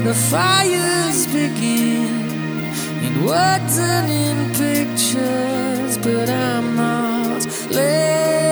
the fires begin in words and in pictures, but I'm not late.